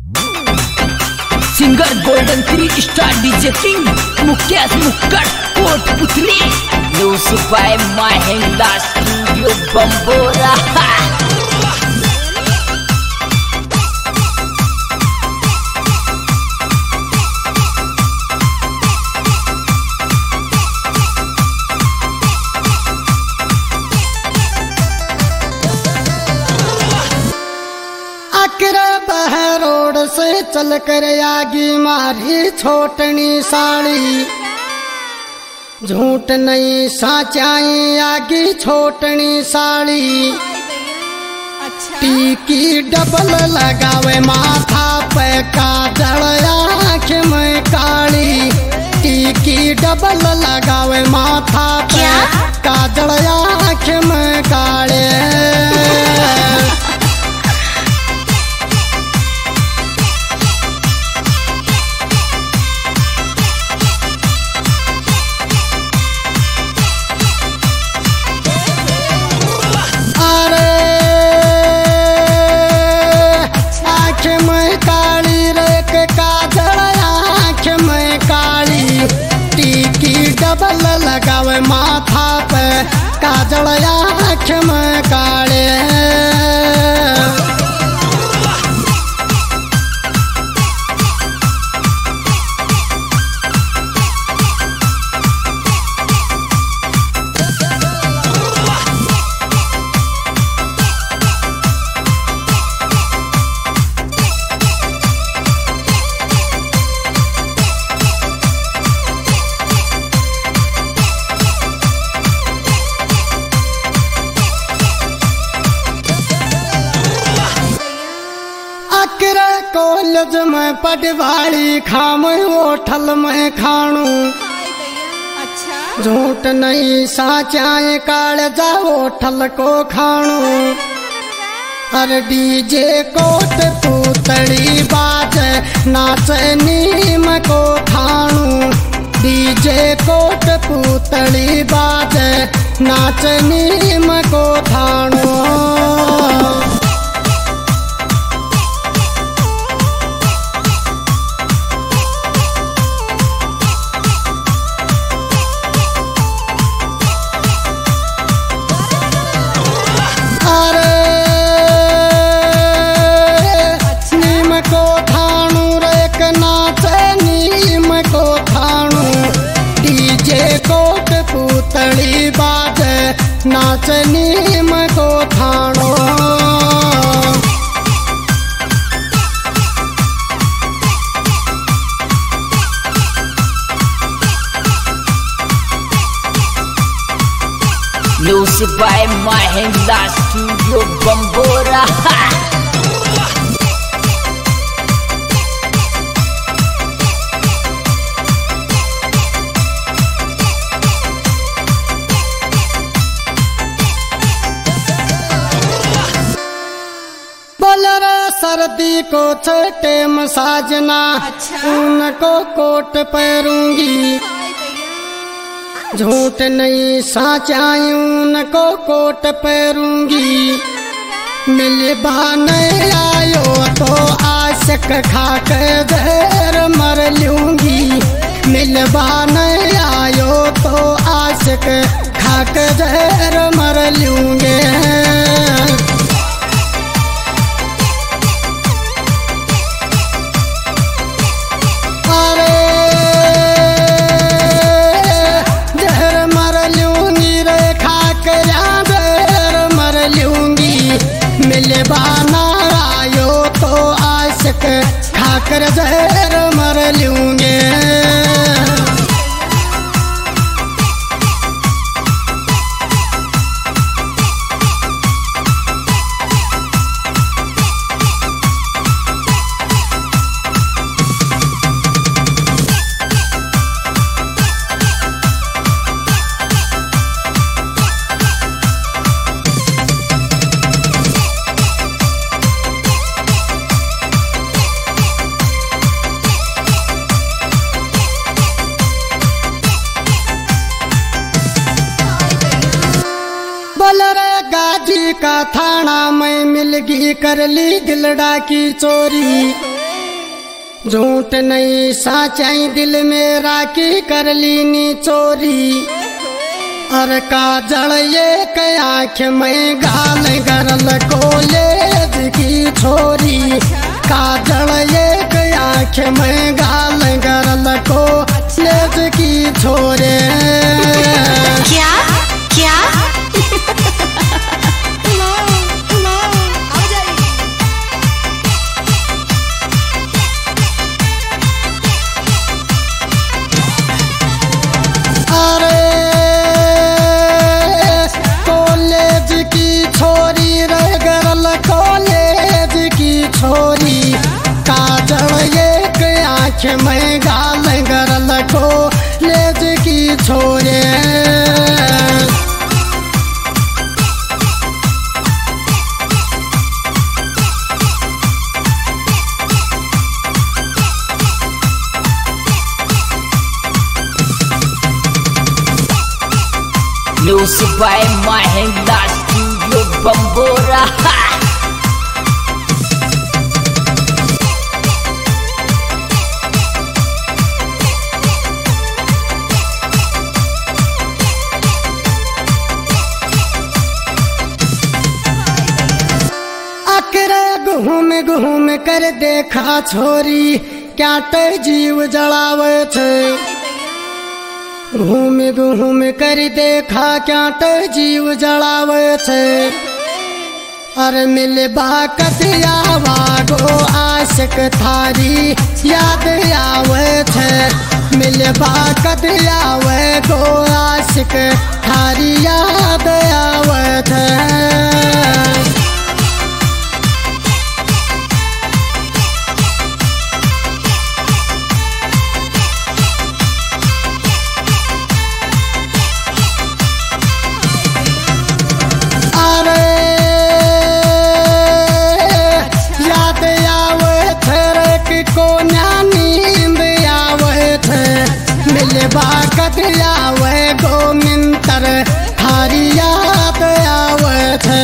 Singer golden 3 star DJ king Mukesh Mukkad Kotputli music by Mahendra studio Bambora. Road से चल कर आगी मारी छोटनी साड़ी, झूठ नहीं साचाई आगी छोटनी साड़ी। टीकी डबल लगावे माथा पे काजल आँख में काली, टीकी डबल लगावे माथा पे काजल आँख में काले। डबल लगावे माथा पे काजल आँख में काले। कॉलेज में पटवाड़ी खाम होठल में खाणू, झूठ नहीं साचाए कालजा होठल को खाणू। अरे डीजे कोट पूतड़ी बाजे नाच नीम को खाणू, डीजे कोट पूतड़ी बाजे नाच नीम को खाणू। पूतड़ी बाजे नाच नीम को थाणो। Music by Mahendra studio Bambora. सर्दी को छठे मसाजना उनको कोट पहरूंगी, झूठ नहीं साचाई उनको कोट पहरूंगी। मिलबा नहीं आयो तो आशिक खाक जहर मर लूंगी, मिलबा नहीं आयो तो आशिक खाक जहर मर लूंगे। मिलबा ना आयो तो आशिक खाकर जहर मर लूंगे। गाजी का थाना में मिलगी कर ली दिलड़ा की चोरी, झूठ नहीं साचाई दिल में राखी कर लीनी चोरी और काजल एक आँख में गाल गरल कॉलेज की छोरी काजल एक आँख में गाल गरल कॉलेज की छोरे क्या क्या छोरी काजल एक आँख में गाल गरल कॉलेज की छोरे Music by Mahindra Studio Bambora. घूम घूम कर देखा छोरी क्या ते जीव जलावे छे घूम घूम कर देखा क्या ते जीव जलावे छे अरे मिल बाकत आवा गो आशिक थारी याद आवे छे मिल बाकत आवे गो आशिक थारी याद आवे छे बाकत आवे गो मिंतर थारी याद आवे थे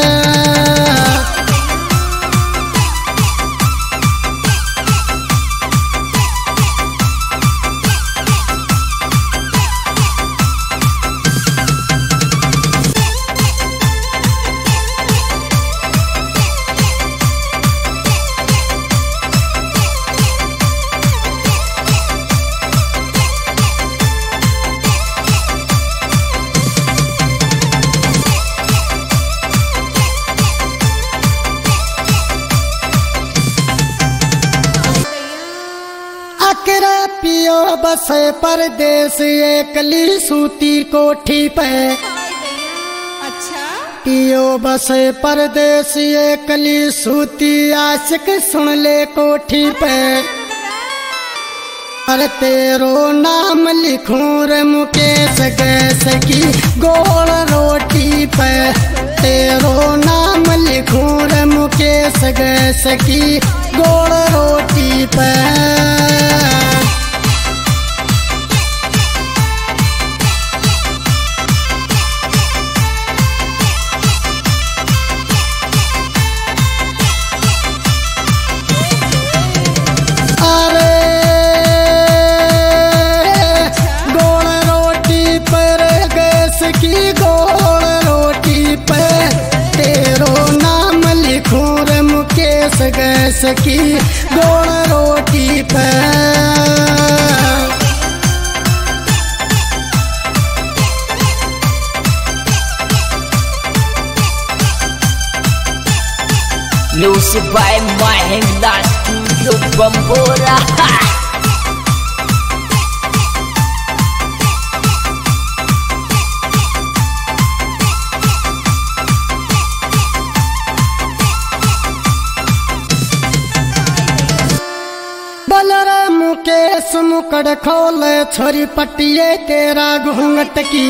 पियो बसे परदेस एकली सूती कोठी पे अच्छा पियो बसे परदेस एकली सूती आशिक सुन ले कोठी पे अरे तेरो नाम लिखूं रे मुकेश गैस की गोल रोटी पे तेरो नाम लिखूं रे मुकेश गैस की गोल रोटी पे गैस की गोल रोटी पे Music by Mahindra Studio Bambora. Mukesh मुकड़ खोले छोरी पटिए तेरा घूंघट की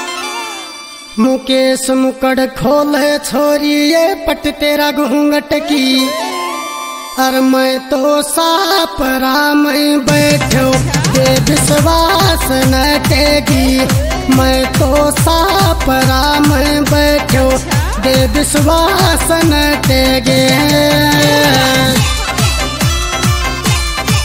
मुकेश मुकड़ खोले छोरी ये पट तेरा घूंघट की और मैं तो साप राम बैठो ये विश्वास न टेगी मैं तो साप राम बैठो ये विश्वास न टेगे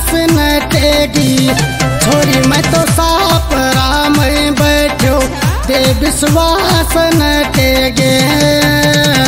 न टेगी छोरी मैं तो साप राम बैठो दे विश्वास न टेगे